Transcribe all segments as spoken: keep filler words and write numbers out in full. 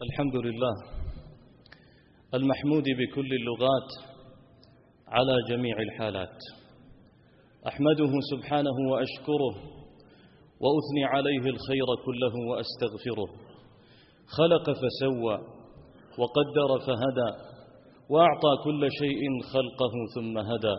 الحمد لله المحمود بكل اللغات على جميع الحالات. أحمده سبحانه وأشكره وأثني عليه الخير كله وأستغفره. خلق فسوى وقدر فهدى وأعطى كل شيء خلقه ثم هدى.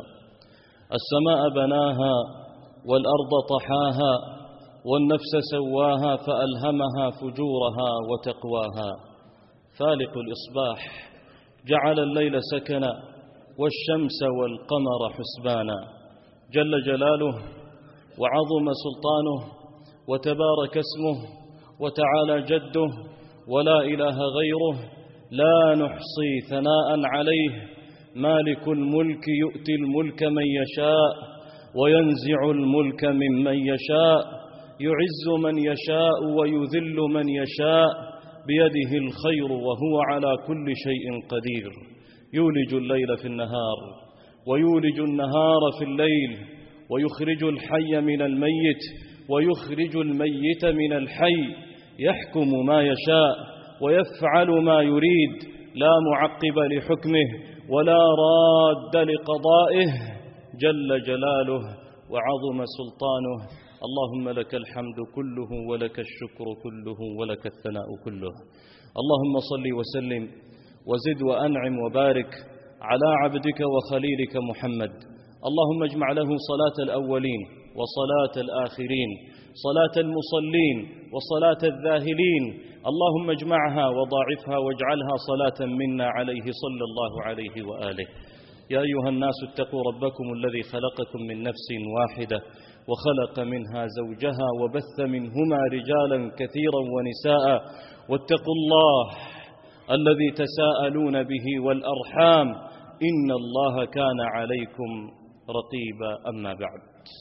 السماء بناها والأرض طحاها والنفس سواها فألهمها فجورها وتقواها. فالق الإصباح جعل الليل سكنا والشمس والقمر حسبانا. جل جلاله وعظم سلطانه وتبارك اسمه وتعالى جده ولا إله غيره. لا نحصي ثناء عليه. مالك الملك يؤتي الملك من يشاء وينزع الملك ممن يشاء. يعز من يشاء ويذل من يشاء بيده الخير وهو على كل شيء قدير. يولج الليل في النهار ويولج النهار في الليل ويخرج الحي من الميت ويخرج الميت من الحي. يحكم ما يشاء ويفعل ما يريد. لا معقب لحكمه ولا راد لقضائه. جل جلاله وعظم سلطانه. اللهم لك الحمد كله ولك الشكر كله ولك الثناء كله. اللهم صل وسلم وزد وأنعم وبارك على عبدك وخليلك محمد. اللهم اجمع له صلاة الأولين وصلاة الآخرين، صلاة المصلين وصلاة الذاهلين. اللهم اجمعها وضاعفها واجعلها صلاة منا عليه صلى الله عليه وآله. يا أيها الناس اتقوا ربكم الذي خلقكم من نفس واحدة وخلق منها زوجها وبث منهما رجالا كثيرا ونساء. واتقوا الله الذي تساءلون به والأرحام إن الله كان عليكم رقيبا. أما بعد،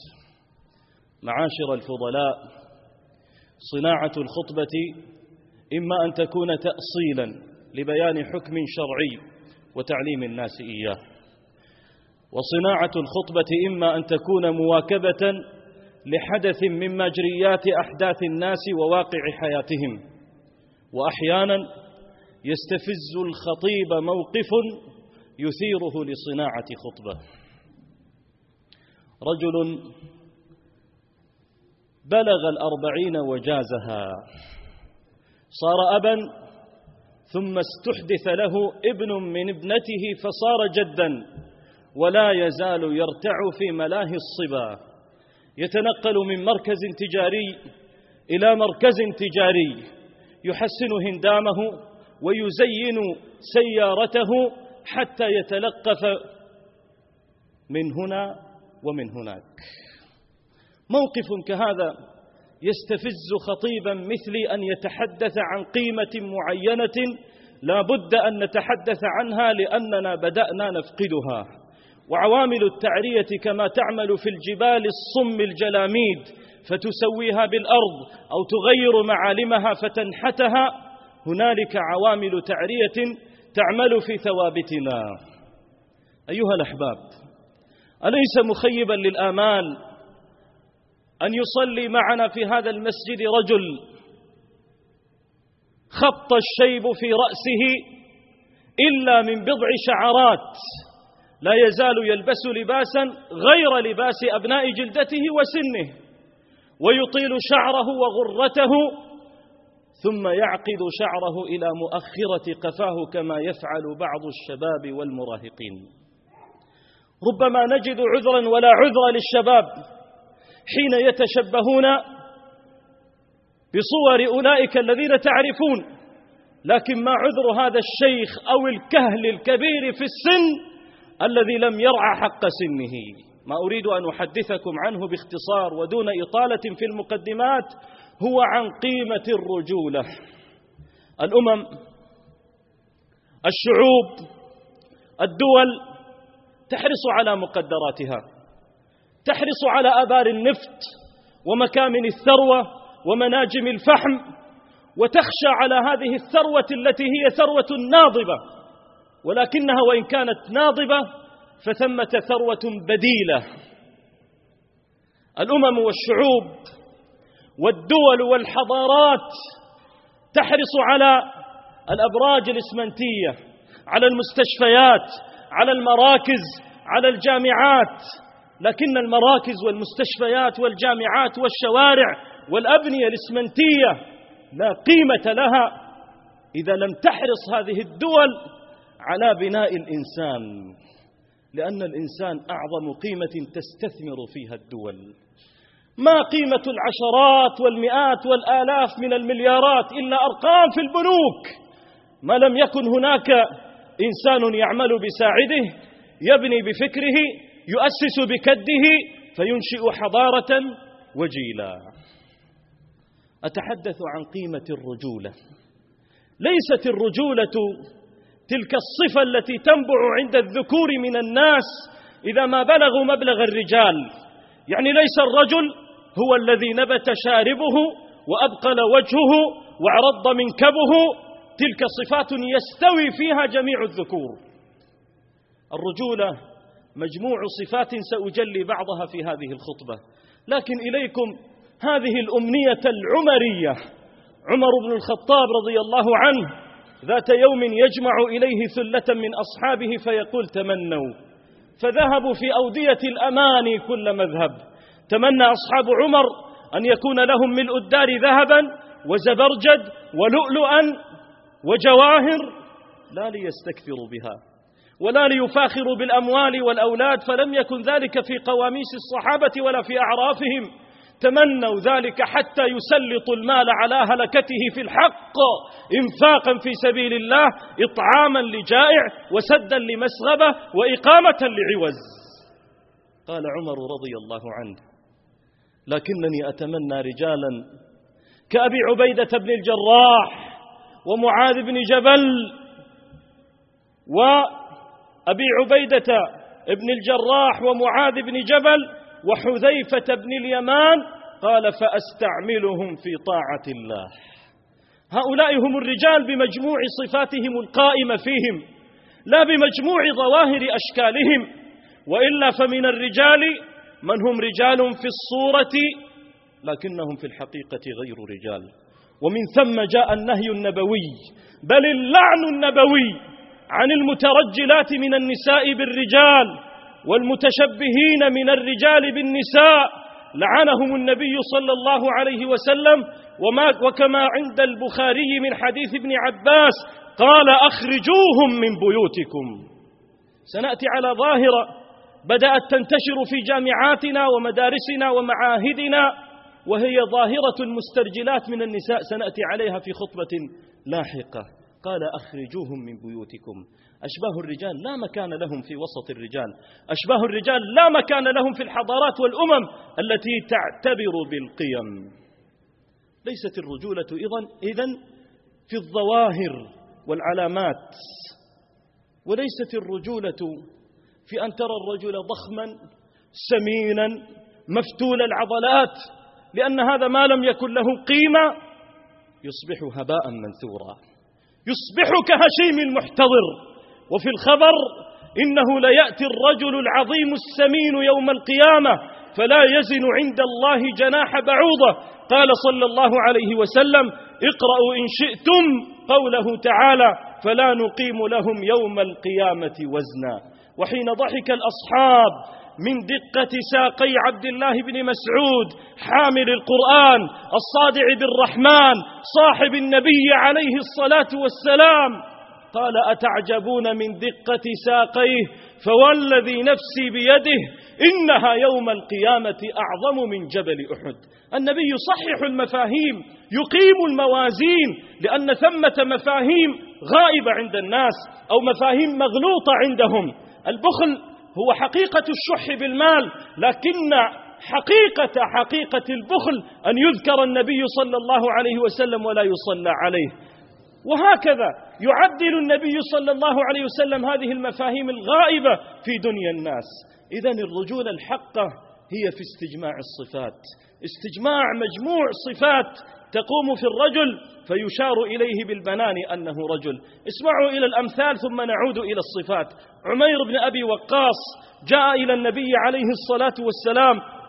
معاشر الفضلاء، صناعة الخطبة إما أن تكون تأصيلا لبيان حكم شرعي وتعليم الناس إياه، وصناعة الخطبة إما أن تكون مواكبة لحدث من مجريات أحداث الناس وواقع حياتهم. وأحيانا يستفز الخطيب موقف يثيره لصناعة خطبة. رجل بلغ الأربعين وجازها، صار أبا ثم استحدث له ابن من ابنته فصار جدا، ولا يزال يرتع في ملاهي الصبا. يتنقل من مركز تجاري إلى مركز تجاري، يحسن هندامه ويزين سيارته حتى يتلقف من هنا ومن هناك. موقف كهذا يستفز خطيبا مثلي أن يتحدث عن قيمة معينة لا بد أن نتحدث عنها لأننا بدأنا نفقدها. وعوامل التعرية كما تعمل في الجبال الصم الجلاميد فتسويها بالأرض أو تغير معالمها فتنحتها، هنالك عوامل تعرية تعمل في ثوابتنا. أيها الأحباب، أليس مخيبا للآمال أن يصلي معنا في هذا المسجد رجل خط الشيب في رأسه إلا من بضع شعرات، لا يزال يلبس لباسا غير لباس أبناء جلدته وسنه، ويطيل شعره وغرته ثم يعقد شعره إلى مؤخرة قفاه كما يفعل بعض الشباب والمراهقين. ربما نجد عذرا ولا عذر للشباب حين يتشبهون بصور أولئك الذين تعرفون، لكن ما عذر هذا الشيخ أو الكهل الكبير في السن الذي لم يرعى حق سنه؟ ما أريد أن أحدثكم عنه باختصار ودون إطالة في المقدمات هو عن قيمة الرجولة. الأمم، الشعوب، الدول تحرص على مقدراتها، تحرص على آبار النفط ومكامن الثروة ومناجم الفحم، وتخشى على هذه الثروة التي هي ثروة ناضبة، ولكنها وإن كانت ناضبة فثمة ثروة بديلة. الأمم والشعوب والدول والحضارات تحرص على الأبراج الإسمنتية على المستشفيات، على المراكز، على الجامعات، لكن المراكز والمستشفيات والجامعات والشوارع والأبنية الإسمنتية لا قيمة لها إذا لم تحرص هذه الدول على بناء الإنسان، لأن الإنسان أعظم قيمة تستثمر فيها الدول. ما قيمة العشرات والمئات والآلاف من المليارات إلا أرقام في البنوك ما لم يكن هناك إنسان يعمل بساعده، يبني بفكره، يؤسس بكده، فينشئ حضارة وجيلا. أتحدث عن قيمة الرجولة. ليست الرجولة تلك الصفة التي تنبع عند الذكور من الناس إذا ما بلغوا مبلغ الرجال، يعني ليس الرجل هو الذي نبت شاربه وأبقل وجهه وعرض منكبه، تلك صفات يستوي فيها جميع الذكور. الرجولة مجموع صفات سأجلي بعضها في هذه الخطبة، لكن إليكم هذه الأمنية العمرية. عمر بن الخطاب رضي الله عنه ذات يوم يجمع إليه ثلة من أصحابه فيقول تمنوا، فذهبوا في أودية الأماني كل مذهب. تمنى أصحاب عمر أن يكون لهم ملء الدار ذهبا وزبرجد ولؤلؤا وجواهر، لا ليستكثروا بها ولا ليفاخروا بالأموال والأولاد، فلم يكن ذلك في قواميس الصحابة ولا في أعرافهم. تمنوا ذلك حتى يسلطوا المال على هلكته في الحق، إنفاقا في سبيل الله، إطعاما لجائع وسدا لمسغبة وإقامة لعوز. قال عمر رضي الله عنه لكنني أتمنى رجالا كأبي عبيدة بن الجراح ومعاذ بن جبل وأبي عبيدة بن الجراح ومعاذ بن جبل وحذيفة بن اليمان، قال فأستعملهم في طاعة الله. هؤلاء هم الرجال بمجموع صفاتهم القائمة فيهم، لا بمجموع ظواهر أشكالهم، وإلا فمن الرجال من هم رجال في الصورة لكنهم في الحقيقة غير رجال. ومن ثم جاء النهي النبوي بل اللعن النبوي عن المترجلات من النساء بالرجال والمتشبهين من الرجال بالنساء، لعنهم النبي صلى الله عليه وسلم. وما وكما عند البخاري من حديث ابن عباس قال أخرجوهم من بيوتكم. سنأتي على ظاهرة بدأت تنتشر في جامعاتنا ومدارسنا ومعاهدنا، وهي ظاهرة المسترجلات من النساء، سنأتي عليها في خطبة لاحقة. قال أخرجوهم من بيوتكم. أشباه الرجال لا مكان لهم في وسط الرجال، أشباه الرجال لا مكان لهم في الحضارات والأمم التي تعتبر بالقيم. ليست الرجولة إذن في الظواهر والعلامات، وليست الرجولة في أن ترى الرجل ضخما سمينا مفتول العضلات، لأن هذا ما لم يكن له قيمة يصبح هباء منثورا، يصبح كهشيم المحتضر. وفي الخبر إنه ليأتي الرجل العظيم السمين يوم القيامة فلا يزن عند الله جناح بعوضة. قال صلى الله عليه وسلم اقرأوا إن شئتم قوله تعالى فلا نقيم لهم يوم القيامة وزنا. وحين ضحك الأصحاب من دقة ساقي عبد الله بن مسعود حامل القرآن الصادع بالرحمن صاحب النبي عليه الصلاة والسلام، قال أتعجبون من دقة ساقيه فوالذي نفسي بيده إنها يوم القيامة أعظم من جبل أحد. النبي يصحح المفاهيم، يقيم الموازين، لأن ثمة مفاهيم غائبة عند الناس أو مفاهيم مغلوطة عندهم. البخل هو حقيقة الشح بالمال، لكن حقيقة حقيقة البخل أن يذكر النبي صلى الله عليه وسلم ولا يصلى عليه. وهكذا يعدل النبي صلى الله عليه وسلم هذه المفاهيم الغائبة في دنيا الناس. إذن الرجولة الحقة هي في استجماع الصفات، استجماع مجموع صفات تقوم في الرجل فيشار إليه بالبنان أنه رجل. اسمعوا إلى الأمثال ثم نعود إلى الصفات. عمير بن أبي وقاص جاء إلى النبي عليه الصلاة والسلام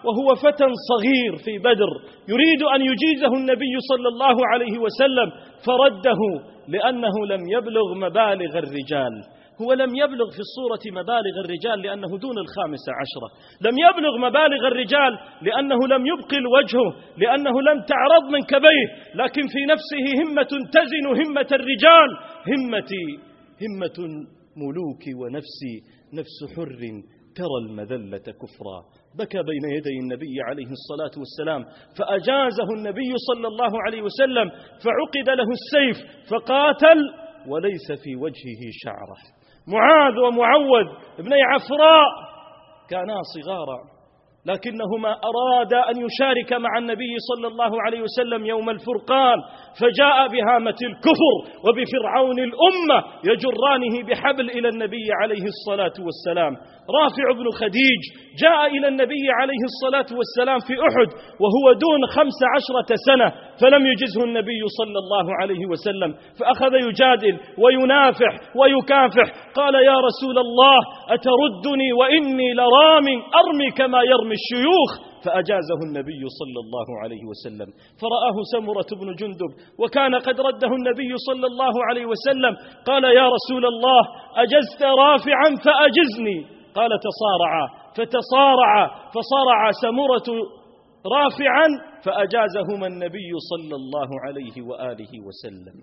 وهو فتى صغير في بدر يريد أن يجيزه النبي صلى الله عليه وسلم فرده لأنه لم يبلغ مبالغ الرجال. هو لم يبلغ في الصورة مبالغ الرجال لأنه دون الخامسة عشرة، لم يبلغ مبالغ الرجال لأنه لم يبقل وجهه، لأنه لم تعرض منكبيه، لكن في نفسه همة تزن همة الرجال. همتي همة ملوك ونفسي نفس حر ترى المذلة كفرا. بكى بين يدي النبي عليه الصلاة والسلام فأجازه النبي صلى الله عليه وسلم، فعقد له السيف فقاتل وليس في وجهه شعرة. معاذ ومعوذ ابني عفراء كانا صغارا، لكنهما أرادا أن يشارك مع النبي صلى الله عليه وسلم يوم الفرقان، فجاء بهامة الكفر وبفرعون الأمة يجرانه بحبل إلى النبي عليه الصلاة والسلام. رافع بن خديج جاء إلى النبي عليه الصلاة والسلام في أحد وهو دون خمس عشرة سنة، فلم يجزه النبي صلى الله عليه وسلم، فأخذ يجادل وينافح ويكافح. قال: يا رسول الله أتردني وإني لرام أرمي كما يرمي الشيوخ؟ فأجازه النبي صلى الله عليه وسلم. فرآه سمرة بن جندب وكان قد رده النبي صلى الله عليه وسلم، قال: يا رسول الله أجزت رافعا فأجزني. قال: تصارعا، فتصارعا فصارع سمرة رافعا فأجازهما النبي صلى الله عليه وآله وسلم.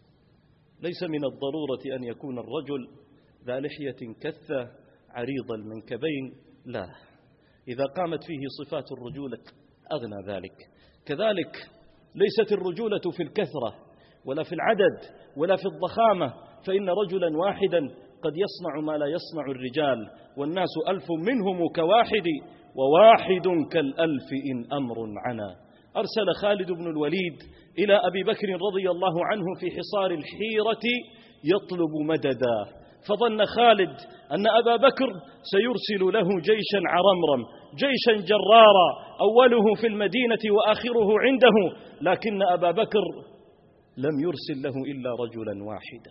ليس من الضرورة أن يكون الرجل ذا لحية كثة عريض المنكبين، لا، إذا قامت فيه صفات الرجولة أغنى ذلك. كذلك ليست الرجولة في الكثرة ولا في العدد ولا في الضخامة، فإن رجلا واحدا قد يصنع ما لا يصنع الرجال، والناس ألف منهم كواحد وواحد كالألف إن أمر عنا. أرسل خالد بن الوليد إلى أبي بكر رضي الله عنه في حصار الحيرة يطلب مددا، فظن خالد أن أبا بكر سيرسل له جيشا عرمرم، جيشا جرارا، أوله في المدينة وآخره عنده، لكن أبا بكر لم يرسل له إلا رجلا واحدا.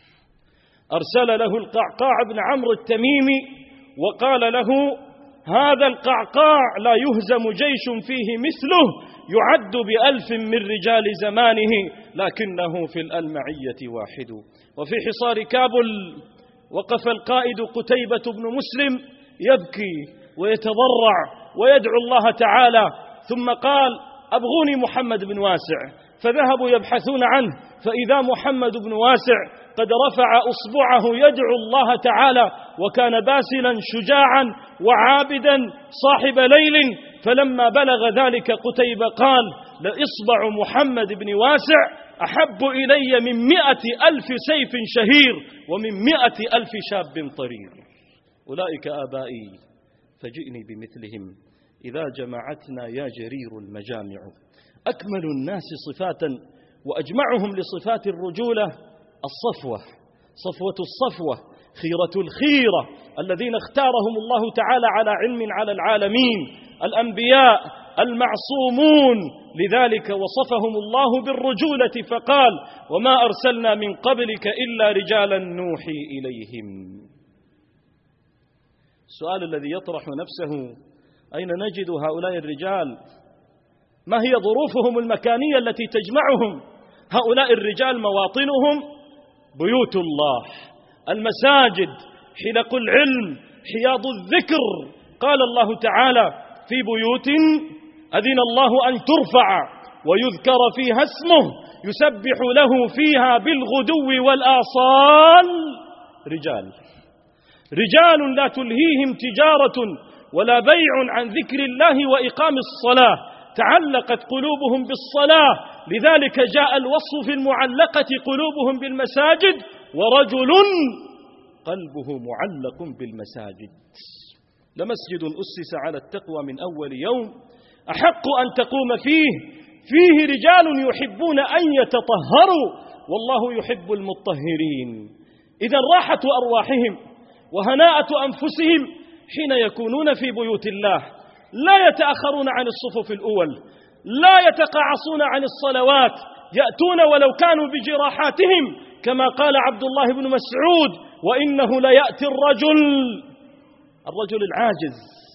أرسل له القعقاع بن عمرو التميمي وقال له: هذا القعقاع لا يهزم جيش فيه مثله، يعد بألف من رجال زمانه، لكنه في الألمعية واحد. وفي حصار كابل وقف القائد قتيبة بن مسلم يبكي ويتضرع ويدعو الله تعالى، ثم قال: أبغوني محمد بن واسع. فذهبوا يبحثون عنه، فإذا محمد بن واسع قد رفع أصبعه يدعو الله تعالى، وكان باسلا شجاعا وعابدا صاحب ليل. فلما بلغ ذلك قتيبة قال: لإصبع محمد بن واسع أحب إلي من مئة ألف سيف شهير ومن مئة ألف شاب طرير. أولئك آبائي فجئني بمثلهم إذا جمعتنا يا جرير المجامع. أكمل الناس صفاتا وأجمعهم لصفات الرجولة الصفوة، صفوة الصفوة، خيرة الخيرة، الذين اختارهم الله تعالى على علم على العالمين، الأنبياء المعصومون. لذلك وصفهم الله بالرجولة فقال: وما أرسلنا من قبلك إلا رجالا نوحي إليهم. السؤال الذي يطرح نفسه: أين نجد هؤلاء الرجال؟ ما هي ظروفهم المكانية التي تجمعهم؟ هؤلاء الرجال مواطنهم بيوت الله، المساجد، حلق العلم، حياض الذكر. قال الله تعالى: في بيوت أذن الله أن ترفع ويذكر فيها اسمه يسبح له فيها بالغدو والآصال رجال رجال لا تلهيهم تجارة ولا بيع عن ذكر الله وإقام الصلاة، تعلقت قلوبهم بالصلاة، لذلك جاء الوصف في المعلقة قلوبهم بالمساجد: ورجل قلبه معلق بالمساجد. لمسجد أسس على التقوى من أول يوم أحق أن تقوم فيه، فيه رجال يحبون أن يتطهروا والله يحب المطهرين. إذا راحة أرواحهم وهناءة أنفسهم حين يكونون في بيوت الله، لا يتأخرون عن الصفوف الأول، لا يتقاعصون عن الصلوات، يأتون ولو كانوا بجراحاتهم، كما قال عبد الله بن مسعود: وإنه ليأتي الرجل الرجل العاجز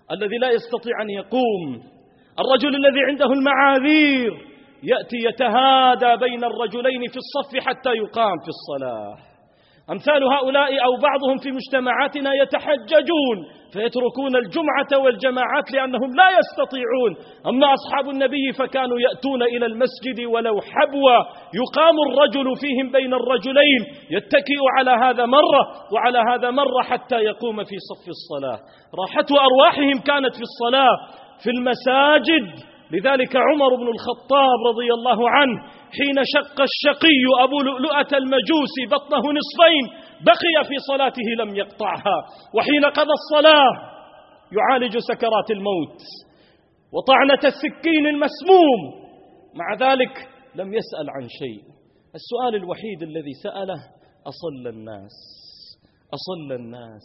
الذي لا يستطيع أن يقوم، الرجل الذي عنده المعاذير يأتي يتهادى بين الرجلين في الصف حتى يقام في الصلاة. أمثال هؤلاء أو بعضهم في مجتمعاتنا يتحججون فيتركون الجمعة والجماعات لأنهم لا يستطيعون، أما أصحاب النبي فكانوا يأتون إلى المسجد ولو حبوا، يقام الرجل فيهم بين الرجلين، يتكئ على هذا مرة وعلى هذا مرة حتى يقوم في صف الصلاة. راحة أرواحهم كانت في الصلاة في المساجد. لذلك عمر بن الخطاب رضي الله عنه حين شق الشقي أبو لؤلؤة المجوسي بطنه نصفين بقي في صلاته لم يقطعها، وحين قضى الصلاة يعالج سكرات الموت وطعنة السكين المسموم، مع ذلك لم يسأل عن شيء. السؤال الوحيد الذي سأله: أصلى الناس؟ أصلى الناس؟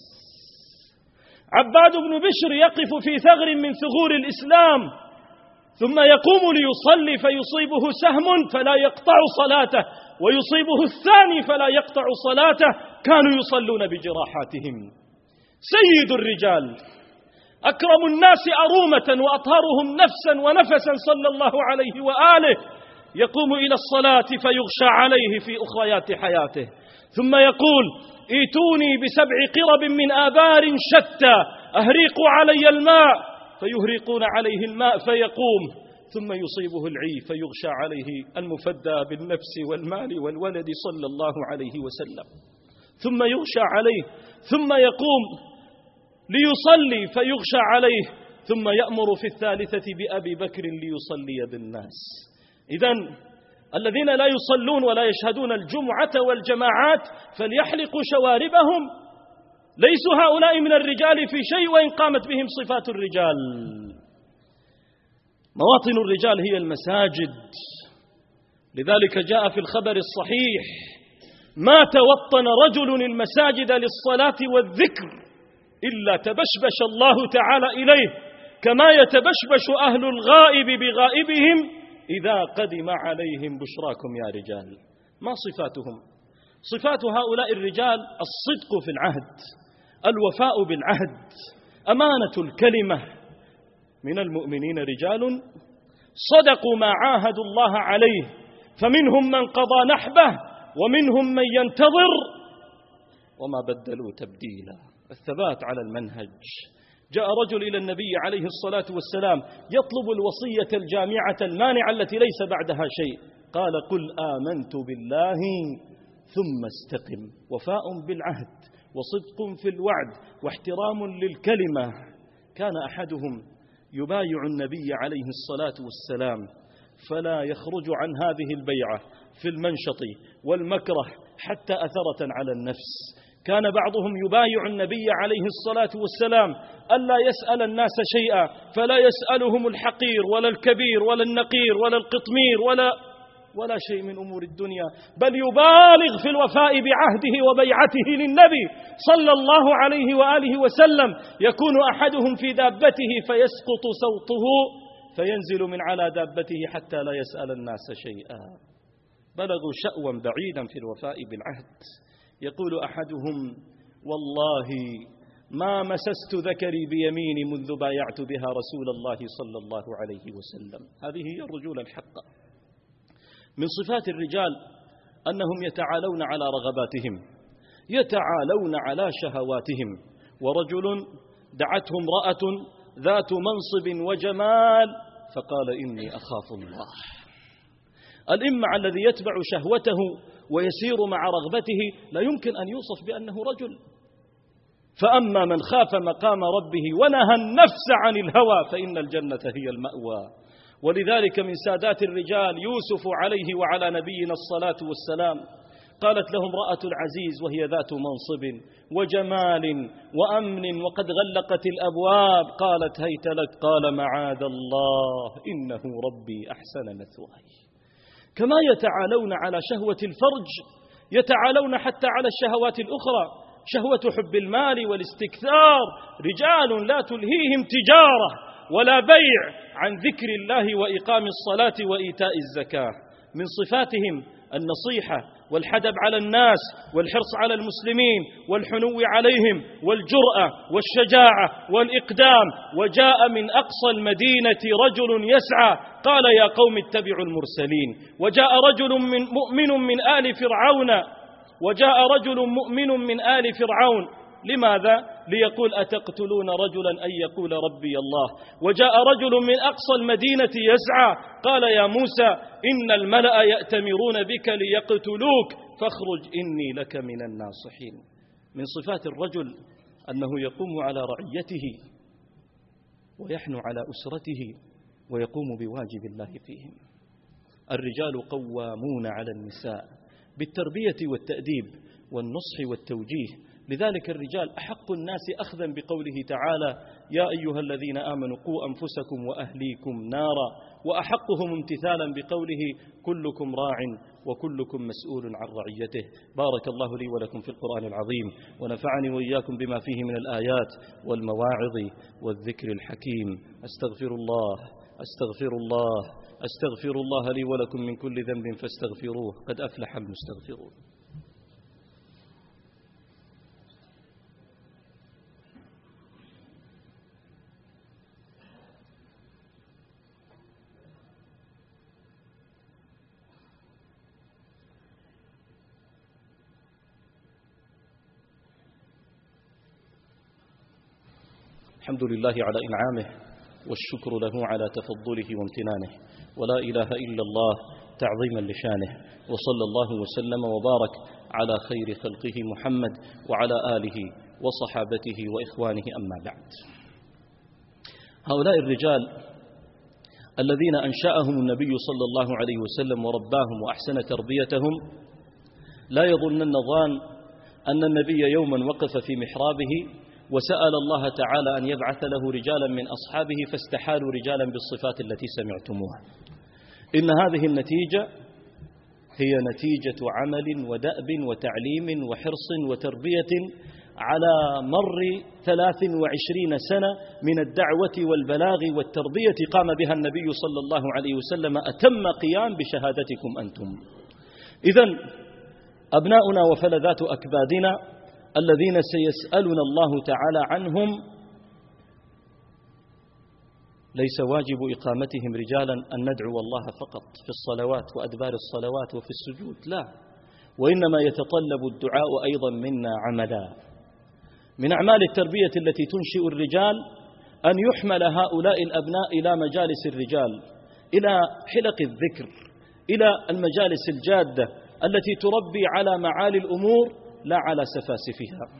عباد بن بشر يقف في ثغر من ثغور الإسلام ثم يقوم ليصلي فيصيبه سهم فلا يقطع صلاته، ويصيبه الثاني فلا يقطع صلاته، كانوا يصلون بجراحاتهم. سيد الرجال، أكرم الناس أرومة وأطهرهم نفسا ونفسا صلى الله عليه وآله، يقوم إلى الصلاة فيغشى عليه في أخريات حياته، ثم يقول: ائتوني بسبع قرب من آبار شتى أهريقوا علي الماء، فيهرقون عليه الماء فيقوم، ثم يصيبه العي فيغشى عليه المفدى بالنفس والمال والولد صلى الله عليه وسلم، ثم يغشى عليه، ثم يقوم ليصلي فيغشى عليه، ثم يأمر في الثالثة بأبي بكر ليصلي بالناس. إذن الذين لا يصلون ولا يشهدون الجمعة والجماعات فليحلقوا شواربهم، ليسوا هؤلاء من الرجال في شيء وإن قامت بهم صفات الرجال. مواطن الرجال هي المساجد، لذلك جاء في الخبر الصحيح: ما توطن رجل المساجد للصلاة والذكر إلا تبشبش الله تعالى إليه كما يتبشبش أهل الغائب بغائبهم إذا قدم عليهم بشراكم يا رجال. ما صفاتهم؟ صفات هؤلاء الرجال: الصدق في العهد، الوفاء بالعهد، أمانة الكلمة. من المؤمنين رجال صدقوا ما عاهدوا الله عليه، فمنهم من قضى نحبه ومنهم من ينتظر وما بدلوا تبديلا. الثبات على المنهج. جاء رجل إلى النبي عليه الصلاة والسلام يطلب الوصية الجامعة المانعة التي ليس بعدها شيء، قال: قل آمنت بالله ثم استقم. وفاء بالعهد وصدق في الوعد واحترام للكلمة. كان أحدهم يبايع النبي عليه الصلاة والسلام فلا يخرج عن هذه البيعة في المنشط والمكره حتى أثرة على النفس. كان بعضهم يبايع النبي عليه الصلاة والسلام ألا يسأل الناس شيئا، فلا يسألهم الحقير ولا الكبير ولا النقير ولا القطمير ولا ولا شيء من أمور الدنيا، بل يبالغ في الوفاء بعهده وبيعته للنبي صلى الله عليه وآله وسلم. يكون أحدهم في دابته فيسقط صوته فينزل من على دابته حتى لا يسأل الناس شيئا. بلغوا شأوا بعيدا في الوفاء بالعهد. يقول أحدهم: والله ما مسست ذكري بيميني منذ بايعت بها رسول الله صلى الله عليه وسلم. هذه هي الرجولة الحقة. من صفات الرجال أنهم يتعالون على رغباتهم، يتعالون على شهواتهم. ورجل دعته امرأة ذات منصب وجمال فقال: إني أخاف الله. الإمع الذي يتبع شهوته ويسير مع رغبته لا يمكن أن يوصف بأنه رجل. فأما من خاف مقام ربه ونهى النفس عن الهوى فإن الجنة هي المأوى. ولذلك من سادات الرجال يوسف عليه وعلى نبينا الصلاة والسلام، قالت له امرأة العزيز وهي ذات منصب وجمال وأمن وقد غلقت الأبواب، قالت: هيت لك. قال: معاذ الله إنه ربي أحسن مثواي. كما يتعالون على شهوة الفرج يتعالون حتى على الشهوات الأخرى، شهوة حب المال والاستكثار. رجال لا تلهيهم تجارة ولا بيع عن ذكر الله وإقام الصلاة وإيتاء الزكاة. من صفاتهم النصيحة والحدب على الناس والحرص على المسلمين والحنو عليهم والجرأة والشجاعة والإقدام. وجاء من أقصى المدينة رجل يسعى قال يا قوم اتبعوا المرسلين. وجاء رجل من مؤمن من آل فرعون وجاء رجل مؤمن من آل فرعون لماذا؟ ليقول أتقتلون رجلا أن يقول ربي الله. وجاء رجل من أقصى المدينة يسعى قال يا موسى إن الملأ يأتمرون بك ليقتلوك فاخرج إني لك من الناصحين. من صفات الرجل أنه يقوم على رعيته ويحنو على أسرته ويقوم بواجب الله فيهم. الرجال قوامون على النساء بالتربية والتأديب والنصح والتوجيه. لذلك الرجال أحق الناس أخذا بقوله تعالى يا أيها الذين آمنوا قوا أنفسكم وأهليكم نارا، وأحقهم امتثالا بقوله كلكم راع وكلكم مسؤول عن رعيته. بارك الله لي ولكم في القرآن العظيم، ونفعني وإياكم بما فيه من الآيات والمواعظ والذكر الحكيم. أستغفر الله أستغفر الله أستغفر الله لي ولكم من كل ذنب فاستغفروه قد أفلح المستغفرون. الحمد لله على إنعامه والشكر له على تفضله وامتنانه، ولا إله إلا الله تعظيما لشانه، وصلى الله وسلم وبارك على خير خلقه محمد وعلى آله وصحابته وإخوانه. أما بعد، هؤلاء الرجال الذين أنشأهم النبي صلى الله عليه وسلم ورباهم وأحسن تربيتهم لا يظنن ظان أن النبي يوما وقف في محرابه وسأل الله تعالى أن يبعث له رجالا من أصحابه فاستحالوا رجالا بالصفات التي سمعتموها. إن هذه النتيجة هي نتيجة عمل ودأب وتعليم وحرص وتربية على مر ثلاث وعشرين سنة من الدعوة والبلاغ والتربية قام بها النبي صلى الله عليه وسلم أتم قيام بشهادتكم أنتم. إذن أبناؤنا وفلذات أكبادنا الذين سيسألنا الله تعالى عنهم ليس واجب إقامتهم رجالا أن ندعو الله فقط في الصلوات وأدبار الصلوات وفي السجود، لا، وإنما يتطلب الدعاء أيضا منا عملا. من أعمال التربية التي تنشئ الرجال أن يحمل هؤلاء الأبناء إلى مجالس الرجال، إلى حلق الذكر، إلى المجالس الجادة التي تربي على معالي الأمور لا على سفاسفها.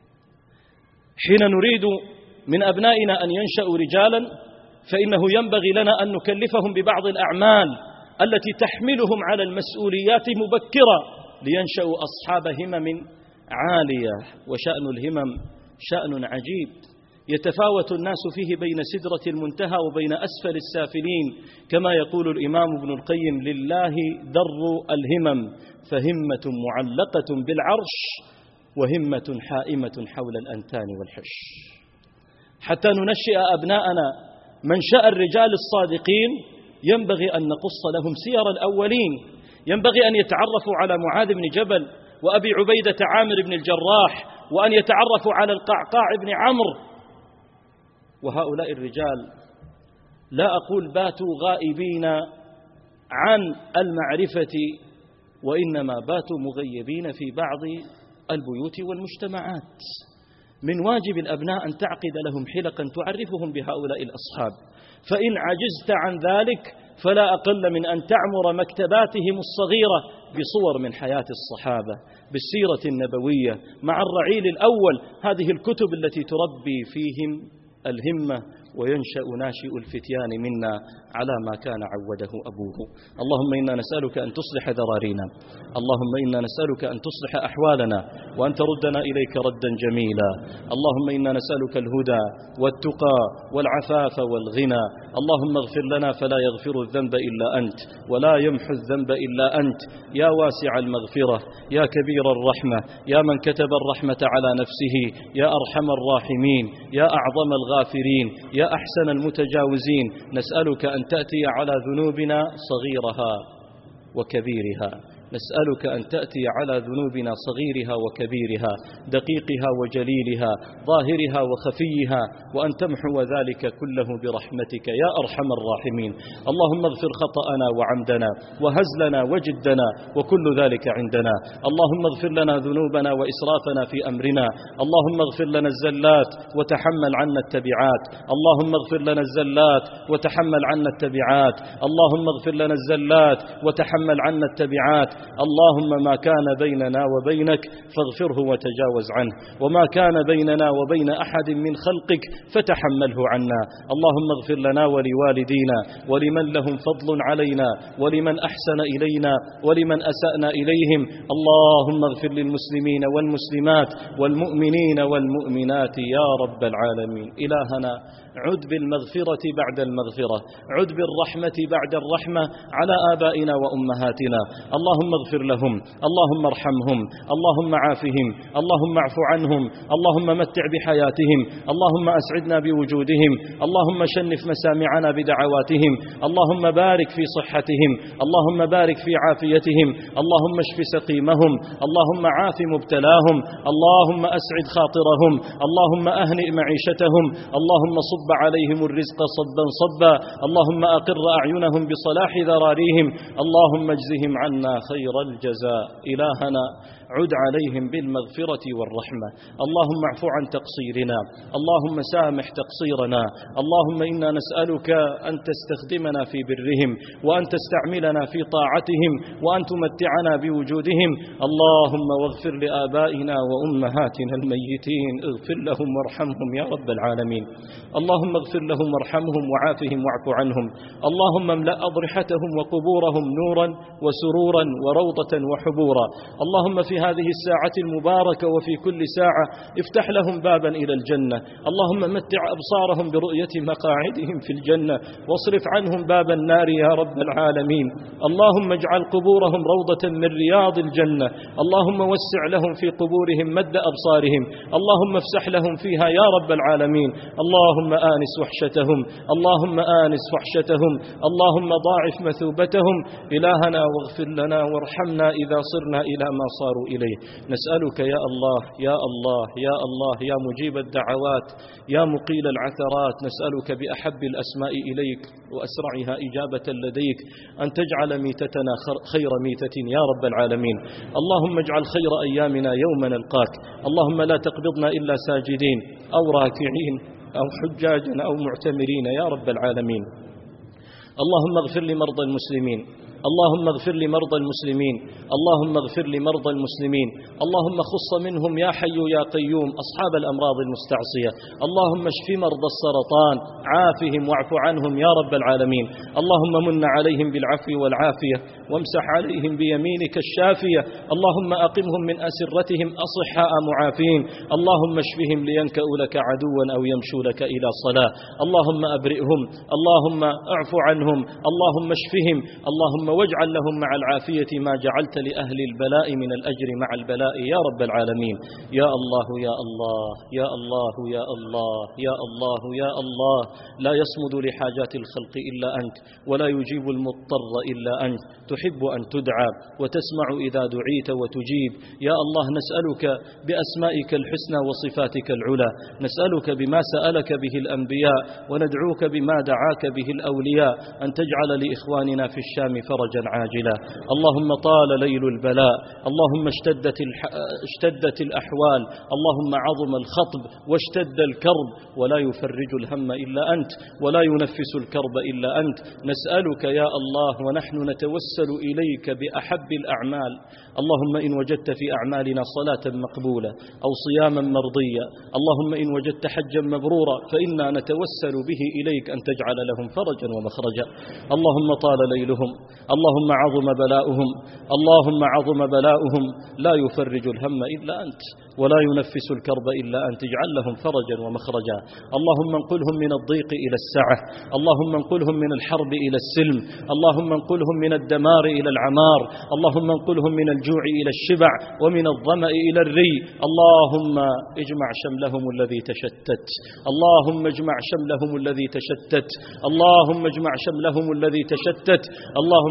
حين نريد من أبنائنا أن ينشأوا رجالا فإنه ينبغي لنا أن نكلفهم ببعض الأعمال التي تحملهم على المسؤوليات مبكرة لينشأوا أصحاب همم عالية. وشأن الهمم شأن عجيب يتفاوت الناس فيه بين سدرة المنتهى وبين أسفل السافلين، كما يقول الإمام ابن القيم لله در الهمم فهمة معلقة بالعرش وهمة حائمة حول الأنتان والحش. حتى ننشئ أبناءنا منشأ الرجال الصادقين ينبغي أن نقص لهم سير الأولين، ينبغي أن يتعرفوا على معاذ بن جبل وأبي عبيدة عامر بن الجراح، وأن يتعرفوا على القعقاع بن عمرو. وهؤلاء الرجال لا أقول باتوا غائبين عن المعرفة، وإنما باتوا مغيبين في بعض البيوت والمجتمعات. من واجب الأبناء أن تعقد لهم حلقا تعرفهم بهؤلاء الأصحاب، فإن عجزت عن ذلك فلا أقل من أن تعمر مكتباتهم الصغيرة بصور من حياة الصحابة، بالسيرة النبوية مع الرعيل الأول، هذه الكتب التي تربي فيهم الهمة وينشأ ناشئ الفتيان منا على ما كان عوده أبوه. اللهم إنا نسألك أن تصلح ذرارينا، اللهم إنا نسألك أن تصلح أحوالنا وأن تردنا إليك ردا جميلا. اللهم إنا نسألك الهدى والتقى والعفاف والغنى. اللهم اغفر لنا فلا يغفر الذنب إلا أنت، ولا يمحو الذنب إلا أنت، يا واسع المغفرة، يا كبير الرحمة، يا من كتب الرحمة على نفسه، يا أرحم الراحمين، يا أعظم الغافرين، يا أحسن المتجاوزين. نسألك أن تأتي على ذنوبنا صغيرها وكبيرها نسألك أن تأتي على ذنوبنا صغيرها وكبيرها، دقيقها وجليلها، ظاهرها وخفيها، وأن تمحو ذلك كله برحمتك يا أرحم الراحمين. اللهم اغفر خطأنا وعمدنا وهزلنا وجدنا وكل ذلك عندنا. اللهم اغفر لنا ذنوبنا وإسرافنا في أمرنا. اللهم اغفر لنا الزلات وتحمل عنا التبعات. اللهم اغفر لنا الزلات وتحمل عنا التبعات. اللهم اغفر لنا الزلات وتحمل عنا التبعات. اللهم ما كان بيننا وبينك فاغفره وتجاوز عنه، وما كان بيننا وبين أحد من خلقك فتحمله عنا. اللهم اغفر لنا ولوالدينا ولمن لهم فضل علينا ولمن أحسن إلينا ولمن أسأنا إليهم. اللهم اغفر للمسلمين والمسلمات والمؤمنين والمؤمنات يا رب العالمين. إلهنا عد بالمغفرة بعد المغفرة، عد بالرحمة بعد الرحمة على آبائنا وأمهاتنا. اللهم اغفر لهم، اللهم ارحمهم، اللهم عافهم، اللهم اعف عنهم، اللهم متع بحياتهم، اللهم أسعدنا بوجودهم، اللهم شنف مسامعنا بدعواتهم، اللهم بارك في صحتهم، اللهم بارك في عافيتهم، اللهم اشف سقيمهم، اللهم عاف مبتلاهم، اللهم أسعد خاطرهم، اللهم أهنئ معيشتهم، اللهم صب عليهم الرزق صبا صبا، اللهم أقر أعينهم بصلاح ذراريهم، اللهم اجزهم عنا خير الجزاء. إلهنا عد عليهم بالمغفرة والرحمة. اللهم اعف عن تقصيرنا، اللهم سامح تقصيرنا، اللهم إنا نسألك أن تستخدمنا في برهم، وأن تستعملنا في طاعتهم، وأن تمتعنا بوجودهم. اللهم واغفر لآبائنا وأمهاتنا الميتين، اغفر لهم وارحمهم يا رب العالمين. اللهم اغفر لهم وارحمهم وعافهم واعف عنهم. اللهم املأ أضرحتهم وقبورهم نورا وسرورا وروضة وحبورا. اللهم في هذه الساعة المباركة وفي كل ساعة افتح لهم بابا إلى الجنة. اللهم متع أبصارهم برؤية مقاعدهم في الجنة، واصرف عنهم باب النار يا رب العالمين. اللهم اجعل قبورهم روضة من رياض الجنة. اللهم وسع لهم في قبورهم مد أبصارهم. اللهم افسح لهم فيها يا رب العالمين. اللهم آنس وحشتهم، اللهم آنس وحشتهم، اللهم ضاعف مثوبتهم. إلهنا واغفر لنا وارحمنا إذا صرنا إلى ما صاروا إليه. نسألك يا الله يا الله يا الله يا مجيب الدعوات يا مقيل العثرات، نسألك بأحب الأسماء إليك وأسرعها إجابة لديك أن تجعل ميتتنا خير ميتة يا رب العالمين. اللهم اجعل خير أيامنا يوم نلقاك. اللهم لا تقبضنا إلا ساجدين أو راكعين أو حجاجا أو معتمرين يا رب العالمين. اللهم اغفر لمرضى المسلمين، اللهم اغفر لمرضى المسلمين، اللهم اغفر لمرضى المسلمين. اللهم خص منهم يا حي يا قيوم أصحاب الأمراض المستعصية. اللهم اشف مرضى السرطان، عافهم واعف عنهم يا رب العالمين. اللهم من عليهم بالعفو والعافية، وامسح عليهم بيمينك الشافية. اللهم أقمهم من أسرتهم أصحاء معافين. اللهم اشفهم لينكأوا لك عدوا أو يمشوا لك إلى صلاة. اللهم أبرئهم، اللهم اعف عنهم، اللهم اشفهم، اللهم واجعل لهم مع العافية ما جعلت لأهل البلاء من الأجر مع البلاء يا رب العالمين. يا الله يا الله يا الله يا الله يا الله يا الله، لا يصمد لحاجات الخلق إلا أنت، ولا يجيب المضطر إلا أنت. تحب أن تدعى وتسمع إذا دعيت وتجيب. يا الله نسألك بأسمائك الحسنى وصفاتك العلى، نسألك بما سألك به الأنبياء، وندعوك بما دعاك به الأولياء، أن تجعل لإخواننا في الشام فرجا عاجلا. اللهم طال ليل البلاء، اللهم اشتدت, الح... اشتدت الأحوال، اللهم عظم الخطب واشتد الكرب، ولا يفرج الهم إلا أنت، ولا ينفس الكرب إلا أنت. نسألك يا الله ونحن نتوسل إليك بأحب الأعمال. اللهم إن وجدت في أعمالنا صلاة مقبولة أو صياما مرضيا، اللهم إن وجدت حجا مبرورا، فإنا نتوسل به إليك أن تجعل لهم فرجا ومخرجا. اللهم طال ليلهم، اللهم عظم بلاؤهم، اللهم عظم بلاؤهم، لا يفرج الهم إلا أنت، ولا ينفس الكرب إلا أنت. اجعل لهم فرجا ومخرجا. اللهم انقلهم من الضيق إلى السعة، اللهم انقلهم من الحرب إلى السلم، اللهم انقلهم من الدمار إلى العمار، اللهم انقلهم من الجوع إلى الشبع، ومن الظمأ إلى الري. اللهم اجمع شملهم الذي تشتت، اللهم اجمع شملهم الذي تشتت، اللهم اجمع شملهم الذي تشتت. اللهم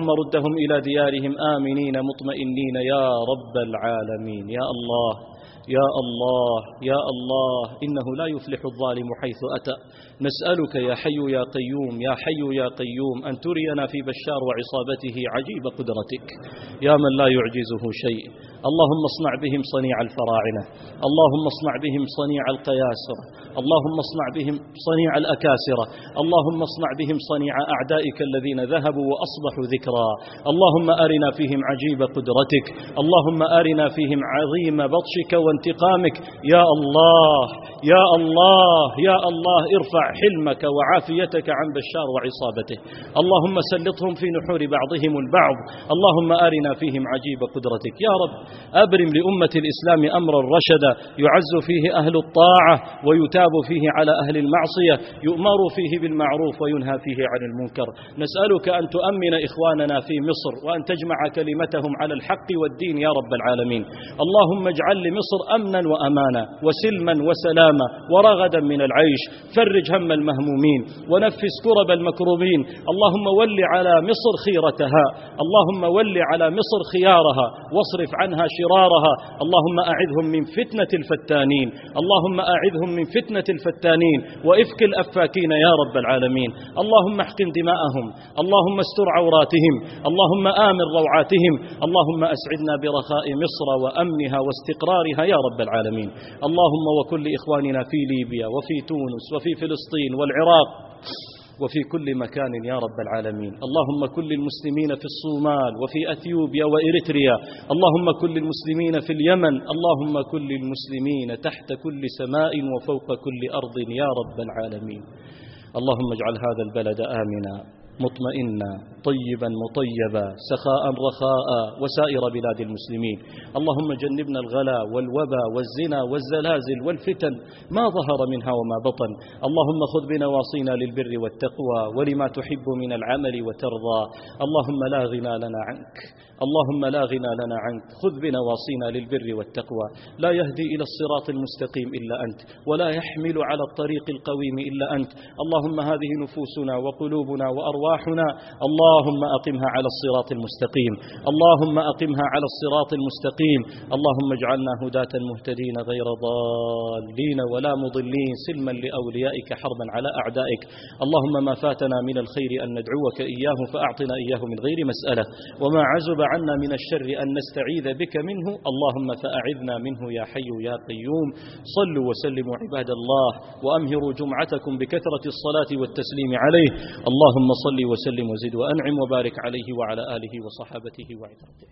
اللهم ردهم إلى ديارهم آمنين مطمئنين يا رب العالمين. يا الله يا الله يا الله، إنه لا يفلح الظالم حيث أتى. نسألك يا حي يا قيوم يا حي يا قيوم أن ترينا في بشار وعصابته عجيب قدرتك يا من لا يعجزه شيء. اللهم اصنع بهم صنيع الفراعنة، اللهم اصنع بهم صنيع القياسرة، اللهم اصنع بهم صنيع الأكاسرة، اللهم اصنع بهم صنيع أعدائك الذين ذهبوا وأصبحوا ذكرى. اللهم أرنا فيهم عجيب قدرتك، اللهم أرنا فيهم عظيم بطشك وانتقامك. يا الله يا الله يا الله، ارفع حلمك وعافيتك عن بشار وعصابته. اللهم سلطهم في نحور بعضهم البعض. اللهم أرنا فيهم عجيب قدرتك. يا رب أبرم لأمة الإسلام أمرا رشدا يعز فيه أهل الطاعة ويتاب فيه على أهل المعصية، يؤمر فيه بالمعروف وينهى فيه عن المنكر. نسألك أن تؤمن إخواننا في مصر وأن تجمع كلمتهم على الحق والدين يا رب العالمين. اللهم اجعل لمصر أمنا وأمانا وسلما وسلاما ورغدا من العيش. فرج هم المهمومين ونفس كرب المكروبين. اللهم ول على مصر خيرتها، اللهم ول على مصر خيارها واصرف عنها شرارها. اللهم أعذهم من فتنة الفتانين، اللهم أعذهم من فتنة الفتانين وإفك الأفاكين يا رب العالمين. اللهم احقن دماءهم، اللهم استر عوراتهم، اللهم آمن روعاتهم. اللهم أسعدنا برخاء مصر وأمنها واستقرارها يا رب العالمين. اللهم وكل إخواننا في ليبيا وفي تونس وفي فلسطين والعراق وفي كل مكان يا رب العالمين. اللهم كل المسلمين في الصومال وفي أثيوبيا وإريتريا، اللهم كل المسلمين في اليمن، اللهم كل المسلمين تحت كل سماء وفوق كل أرض يا رب العالمين. اللهم اجعل هذا البلد آمنا مطمئنا طيبا مطيبا سخاء رخاء وسائر بلاد المسلمين. اللهم جنبنا الغلا والوبا والزنا والزلازل والفتن ما ظهر منها وما بطن. اللهم خذ بنواصينا للبر والتقوى ولما تحب من العمل وترضى. اللهم لا غنى لنا عنك، اللهم لا غنى لنا عنك. خذ بنواصينا للبر والتقوى. لا يهدي إلى الصراط المستقيم إلا أنت، ولا يحمل على الطريق القويم إلا أنت. اللهم هذه نفوسنا وقلوبنا وأرواحنا اللهم أقمها على الصراط المستقيم، اللهم أقمها على الصراط المستقيم. اللهم اجعلنا هداة مهتدين غير ضالين ولا مضلين، سلما لأوليائك حربا على أعدائك. اللهم ما فاتنا من الخير أن ندعوك إياه فأعطنا إياه من غير مسألة، وما عزب عنا من الشر أن نستعيذ بك منه اللهم فأعذنا منه يا حي يا قيوم. صلوا وسلموا عباد الله وأمهروا جمعتكم بكثرة الصلاة والتسليم عليه. اللهم صل وسلم وزد وأنعم وبارك عليه وعلى آله وصحابته وعترته.